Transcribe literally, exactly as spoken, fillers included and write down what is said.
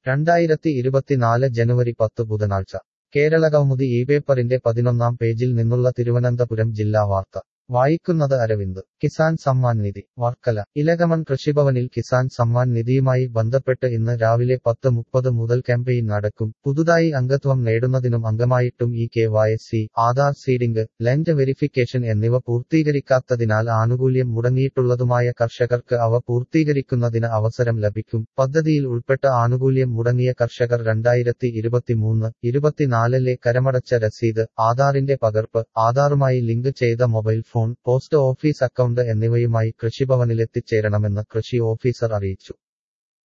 രണ്ടായിരത്തി ഇരുപത്തിനാല് ജനുവരി പത്ത് ബുധനാഴ്ച കേരളകൗമുദി ഈ പേപ്പറിന്റെ പതിനൊന്നാം പേജിൽ നിന്നുള്ള തിരുവനന്തപുരം ജില്ലാ വാർത്ത വായിക്കുന്നത് അരവിന്ദ് കിസാൻ സമ്മാൻ നിധി വർക്കല ഇലകമൺ കൃഷിഭവനിൽ കിസാൻ സമ്മാൻ നിധിയുമായി ബന്ധപ്പെട്ട് ഇന്ന് രാവിലെ പത്ത് മുപ്പത് മുതൽ ക്യാമ്പയിൻ നടക്കും. പുതുതായി അംഗത്വം നേടുന്നതിനും അംഗമായിട്ടും E K Y C, Aadhaar seeding, land verification എന്നിവ പൂർത്തീകരിക്കാത്തതിനാൽ ആനുകൂല്യം മുടങ്ങിയിട്ടുള്ളതുമായ കർഷകർക്ക് അവ പൂർത്തീകരിക്കുന്നതിന് അവസരം ലഭിക്കും. പദ്ധതിയിൽ ഉൾപ്പെട്ട ആനുകൂല്യം മുടങ്ങിയ കർഷകർ രണ്ടായിരത്തി ഇരുപത്തിമൂന്ന് ഇരുപത്തിനാലിലെ കരമടച്ച രസീത്, ആധാറിന്റെ പകർപ്പ്, ആധാറുമായി ലിങ്ക് ചെയ്ത mobile phone, post office account എന്നിവയുമായി കൃഷിഭവനിലെത്തിച്ചേരണമെന്ന് കൃഷി ഓഫീസർ അറിയിച്ചു.